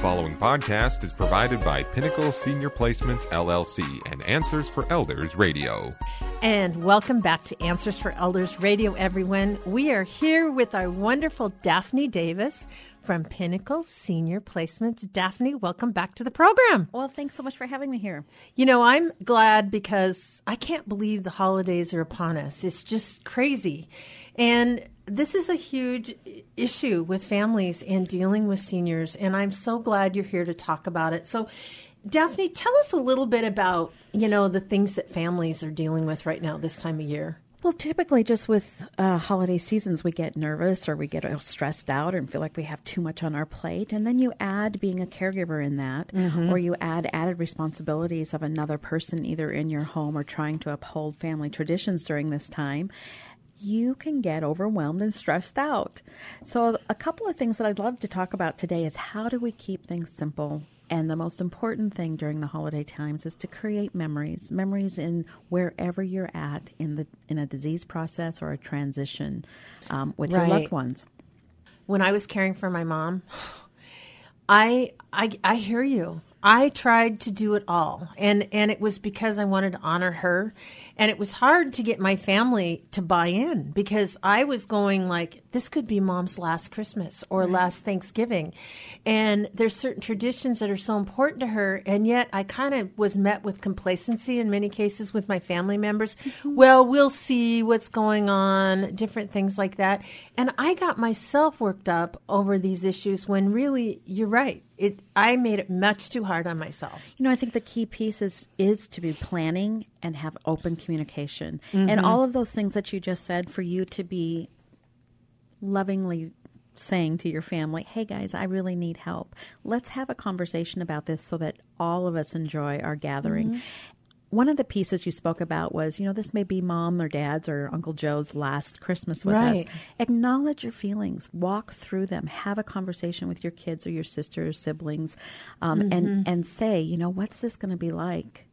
following podcast is provided by Pinnacle Senior Placements, LLC and Answers for Elders Radio. And welcome back to Answers for Elders Radio, everyone. We are here with our wonderful Daphne Davis from Pinnacle Senior Placements. Daphne, welcome back to the program. Well, thanks so much for having me here. You know, I'm glad because I can't believe the holidays are upon us. It's just crazy. And this is a huge issue with families and dealing with seniors, and I'm so glad you're here to talk about it. So, Daphne, tell us a little bit about, the things that families are dealing with right now this time of year. Well, typically just with holiday seasons, we get nervous or we get stressed out and feel like we have too much on our plate. And then you add being a caregiver in that, or you add added responsibilities of another person either in your home or trying to uphold family traditions during this time. You can get overwhelmed and stressed out. So a couple of things that I'd love to talk about today is how do we keep things simple? And the most important thing during the holiday times is to create memories in wherever you're at in a disease process or a transition with your loved ones. When I was caring for my mom, I hear you. I tried to do it all, and it was because I wanted to honor her, and it was hard to get my family to buy in because I was going like, this could be Mom's last Christmas or last Thanksgiving, and there's certain traditions that are so important to her, and yet I kind of was met with complacency in many cases with my family members. Well, we'll see what's going on, different things like that, and I got myself worked up over these issues when really, you're right. I made it much too hard on myself. I think the key piece is to be planning and have open communication. And all of those things that you just said, for you to be lovingly saying to your family, hey guys, I really need help. Let's have a conversation about this so that all of us enjoy our gathering. One of the pieces you spoke about was, this may be Mom or Dad's or Uncle Joe's last Christmas with us. Acknowledge your feelings. Walk through them. Have a conversation with your kids or your sisters, siblings, and say, what's this going to be like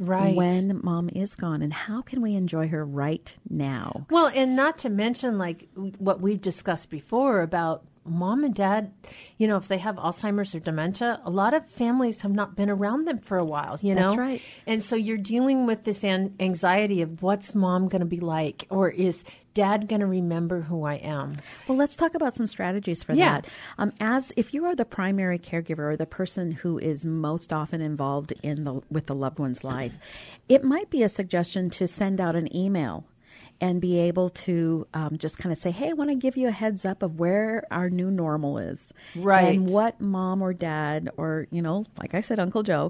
when Mom is gone? And how can we enjoy her right now? Well, and not to mention, like, what we've discussed before about Mom and Dad, if they have Alzheimer's or dementia, a lot of families have not been around them for a while, That's right. And so you're dealing with this anxiety of what's Mom going to be like, or is Dad going to remember who I am? Well, let's talk about some strategies for that. As if you are the primary caregiver or the person who is most often involved with the loved one's life, it might be a suggestion to send out an email and be able to just kind of say, hey, I want to give you a heads up of where our new normal is. Right. And what Mom or Dad or, like I said, Uncle Joe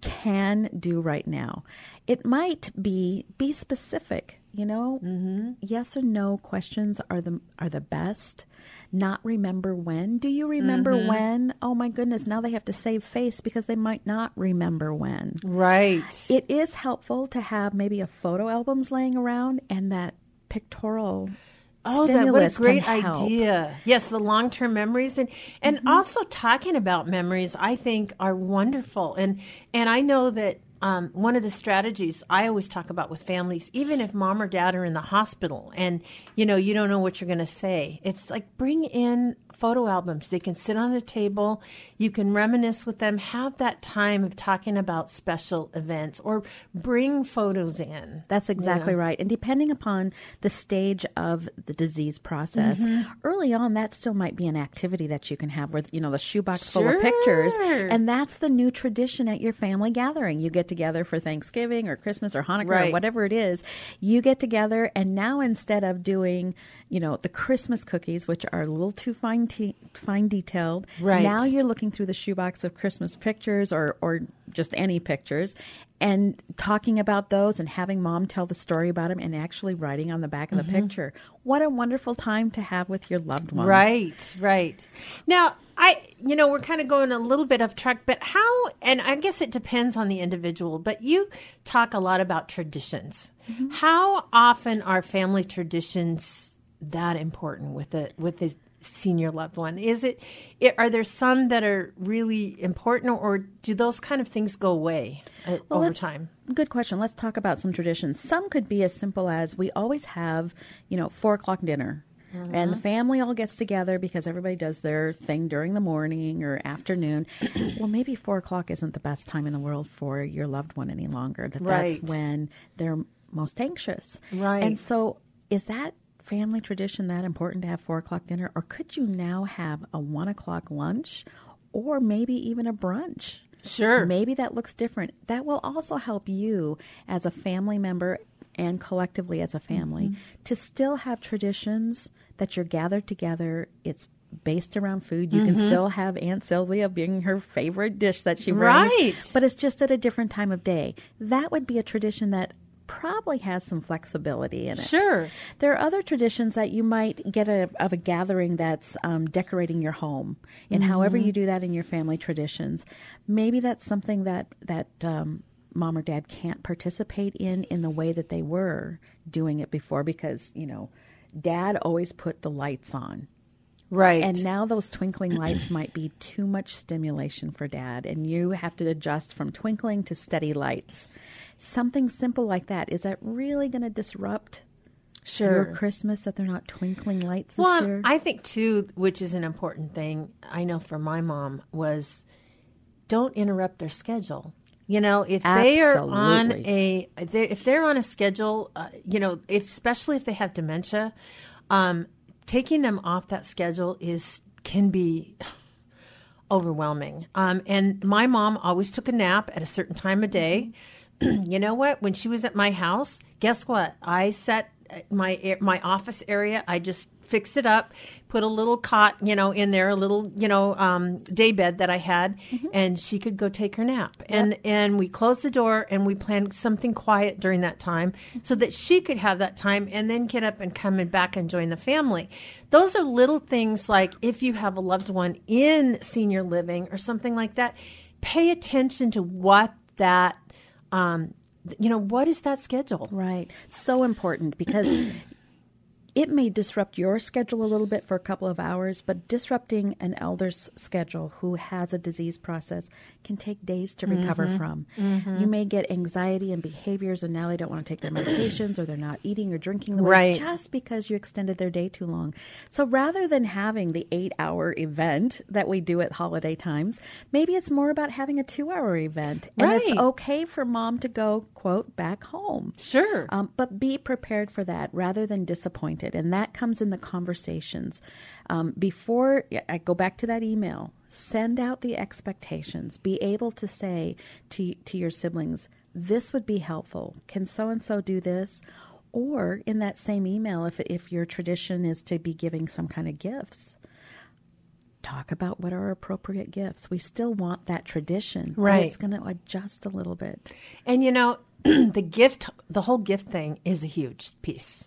can do right now. It might be specific, Yes or no questions are the best. Not remember when. Do you remember when? Oh my goodness, now they have to save face because they might not remember when. Right. It is helpful to have maybe a photo albums laying around and that pictorial stimulus. What a great idea. Yes, the long-term memories and also talking about memories, I think, are wonderful. And I know that one of the strategies I always talk about with families, even if Mom or Dad are in the hospital and, you don't know what you're going to say, it's like bring in photo albums. They can sit on a table. You can reminisce with them. Have that time of talking about special events or bring photos in. That's exactly right. And depending upon the stage of the disease process, early on, that still might be an activity that you can have with, the shoebox full of pictures. And that's the new tradition at your family gathering. You get together for Thanksgiving or Christmas or Hanukkah or whatever it is. You get together, and now instead of doing, the Christmas cookies, which are a little too fine detailed, now you're looking through the shoebox of Christmas pictures or just any pictures and talking about those and having Mom tell the story about them and actually writing on the back of the picture. What a wonderful time to have with your loved one. Right. Now, we're kind of going a little bit off track, but how, and I guess it depends on the individual, but you talk a lot about traditions. How often are family traditions that important with the senior loved one? Are there some that are really important, or do those kind of things go away over time? Good question. Let's talk about some traditions. Some could be as simple as we always have, 4:00 dinner. and the family all gets together because everybody does their thing during the morning or afternoon. Well, maybe 4 o'clock isn't the best time in the world for your loved one any longer. That's when they're most anxious. Right. And so is that family tradition that important to have 4 o'clock dinner? Or could you now have a 1 o'clock lunch or maybe even a brunch? Sure. Maybe that looks different. That will also help you as a family member and collectively as a family to still have traditions that you're gathered together. It's based around food. You can still have Aunt Sylvia bring her favorite dish that she brings. Right. But it's just at a different time of day. That would be a tradition that probably has some flexibility in it. Sure. There are other traditions that you might get of a gathering that's decorating your home, and however you do that in your family traditions. Maybe that's something that mom or dad can't participate in the way that they were doing it before because, dad always put the lights on. Right. And now those twinkling lights might be too much stimulation for dad, and you have to adjust from twinkling to steady lights. Something simple like that. Is that really going to disrupt your Christmas that they're not twinkling lights this year? I think, too, which is an important thing, I know for my mom, was don't interrupt their schedule. If they are on if they're on a schedule, especially if they have dementia, taking them off that schedule can be overwhelming. And my mom always took a nap at a certain time of day. You know what? When she was at my house, guess what? I set my office area. I just fixed it up, put a little cot, in there, a little, day bed that I had, and she could go take her nap. Yep. And we closed the door and we planned something quiet during that time so that she could have that time and then get up and come back and join the family. Those are little things like if you have a loved one in senior living or something like that, pay attention to what that what is that schedule? Right. So important because it may disrupt your schedule a little bit for a couple of hours, but disrupting an elder's schedule who has a disease process can take days to recover from. You may get anxiety and behaviors, and now they don't want to take their medications or they're not eating or drinking the way just because you extended their day too long. So rather than having the 8-hour event that we do at holiday times, maybe it's more about having a 2-hour event. And it's okay for mom to go, quote, back home. Sure. But be prepared for that rather than disappointed. And that comes in the conversations. Before I go back to that email, send out the expectations. Be able to say to your siblings, this would be helpful. Can so-and-so do this? Or in that same email, if your tradition is to be giving some kind of gifts, talk about what are appropriate gifts. We still want that tradition. Right. But it's going to adjust a little bit. And, the whole gift thing is a huge piece.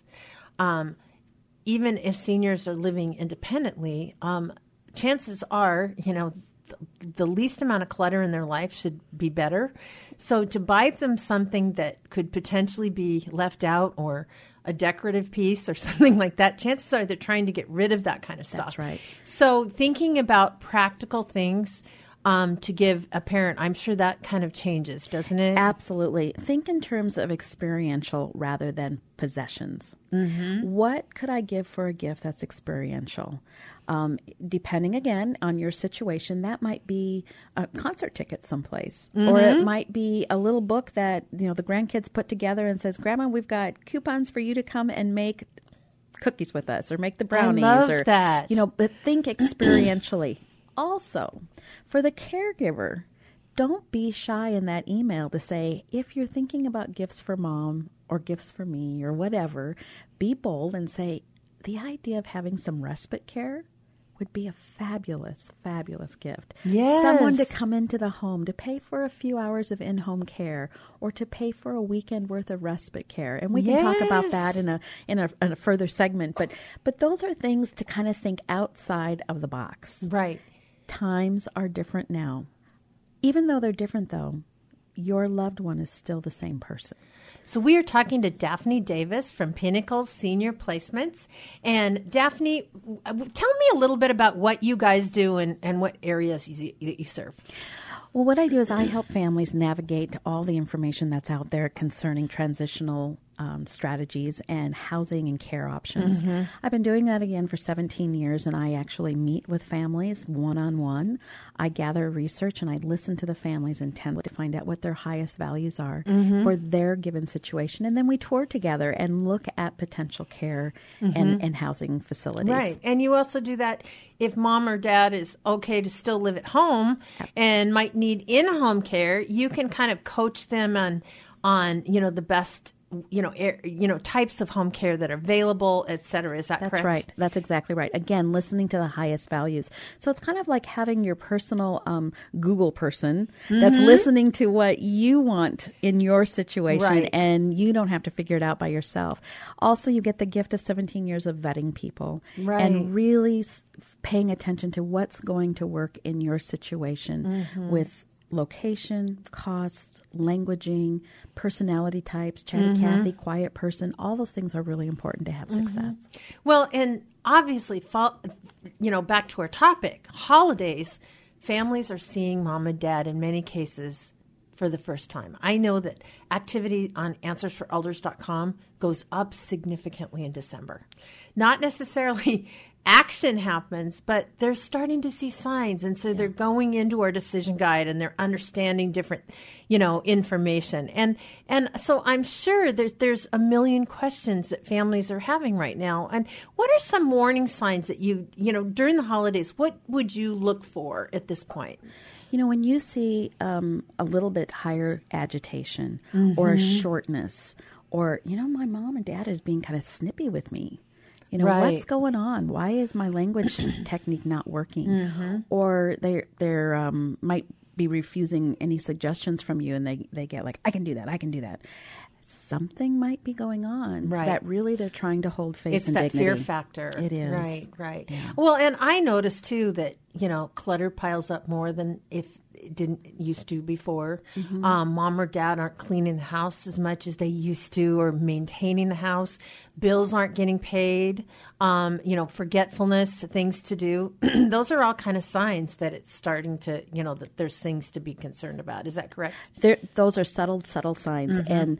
Even if seniors are living independently, chances are, the least amount of clutter in their life should be better. So to buy them something that could potentially be left out or a decorative piece or something like that, chances are they're trying to get rid of that kind of stuff. That's right. So thinking about practical things to give a parent, I'm sure that kind of changes, doesn't it? Absolutely. Think in terms of experiential rather than possessions. What could I give for a gift that's experiential? Depending, again, on your situation, that might be a concert ticket someplace. Or it might be a little book that, the grandkids put together and says, Grandma, we've got coupons for you to come and make cookies with us or make the brownies. I love that. But think experientially. Also, for the caregiver, don't be shy in that email to say, if you're thinking about gifts for mom or gifts for me or whatever, be bold and say, the idea of having some respite care would be a fabulous, fabulous gift. Yes. Someone to come into the home to pay for a few hours of in-home care or to pay for a weekend worth of respite care. And we can talk about that in a further segment. But those are things to kind of think outside of the box. Right. Times are different now. Even though they're different, though, your loved one is still the same person. So we are talking to Daphne Davis from Pinnacle Senior Placements. And Daphne, tell me a little bit about what you guys do and what areas you serve. Well, what I do is I help families navigate all the information that's out there concerning transitional strategies and housing and care options. I've been doing that again for 17 years, and I actually meet with families one-on-one. I gather research and I listen to the families intently to find out what their highest values are for their given situation. And then we tour together and look at potential care and housing facilities. Right. And you also do that if mom or dad is okay to still live at home and might need in-home care. You can kind of coach them on the best types of home care that are available, et cetera. Is that correct? That's right. That's exactly right. Again, listening to the highest values. So it's kind of like having your personal Google person that's listening to what you want in your situation, and you don't have to figure it out by yourself. Also, you get the gift of 17 years of vetting people and really paying attention to what's going to work in your situation with location, cost, languaging, personality types, chatty Cathy, quiet person. All those things are really important to have success. Well, and obviously, back to our topic, holidays, families are seeing mom and dad in many cases for the first time. I know that activity on AnswersForElders.com goes up significantly in December. Not necessarily action happens, but they're starting to see signs. And so they're going into our decision guide and they're understanding different, information. And so I'm sure there's a million questions that families are having right now. And what are some warning signs that during the holidays, what would you look for at this point? When you see a little bit higher agitation or a shortness, or, my mom and dad is being kind of snippy with me. What's going on? Why is my language technique not working? Or they might be refusing any suggestions from you, and they get like, I can do that. Something might be going on that really they're trying to hold face and dignity. It's that fear factor. It is. Right. Yeah. Well, and I noticed, too, that, clutter piles up more than if it didn't used to before. Mom or dad aren't cleaning the house as much as they used to or maintaining the house. Bills aren't getting paid. Forgetfulness, things to do. Those are all kind of signs that it's starting to, that there's things to be concerned about. Is that correct? Those are subtle signs. And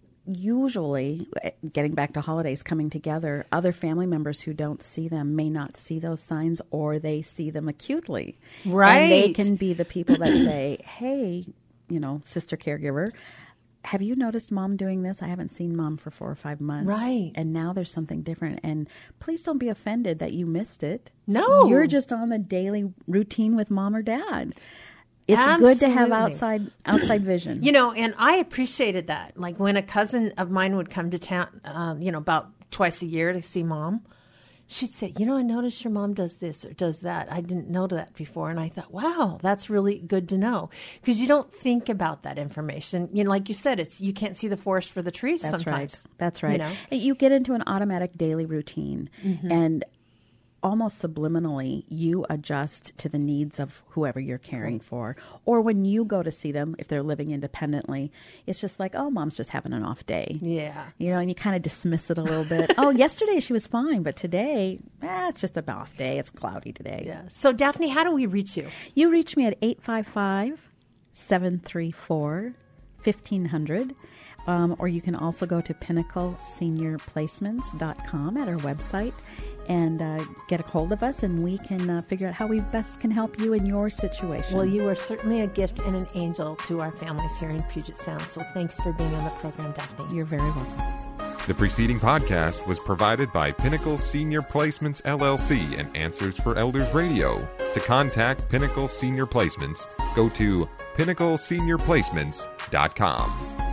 usually, getting back to holidays coming together, other family members who don't see them may not see those signs, or they see them acutely. Right. And they can be the people that say, hey, sister caregiver, have you noticed mom doing this? I haven't seen mom for 4 or 5 months. Right. And now there's something different. And please don't be offended that you missed it. No. You're just on the daily routine with mom or dad. It's Absolutely. good to have outside vision. And I appreciated that. Like when a cousin of mine would come to town, about twice a year to see mom, she'd say, I noticed your mom does this or does that. I didn't know that before. And I thought, wow, that's really good to know. Because you don't think about that information. Like you said, you can't see the forest for the trees sometimes. That's right. You get into an automatic daily routine and almost subliminally, you adjust to the needs of whoever you're caring for. Or when you go to see them, if they're living independently, it's just like, oh, mom's just having an off day. Yeah. And you kind of dismiss it a little bit. Oh, yesterday she was fine, but today, it's just an off day. It's cloudy today. Yeah. So, Daphne, how do we reach you? You reach me at 855-734-1500. Or you can also go to pinnacleseniorplacements.com at our website and get a hold of us, and we can figure out how we best can help you in your situation. Well, you are certainly a gift and an angel to our families here in Puget Sound, so thanks for being on the program, Daphne. You're very welcome. The preceding podcast was provided by Pinnacle Senior Placements, LLC and Answers for Elders Radio. To contact Pinnacle Senior Placements, go to pinnacleseniorplacements.com.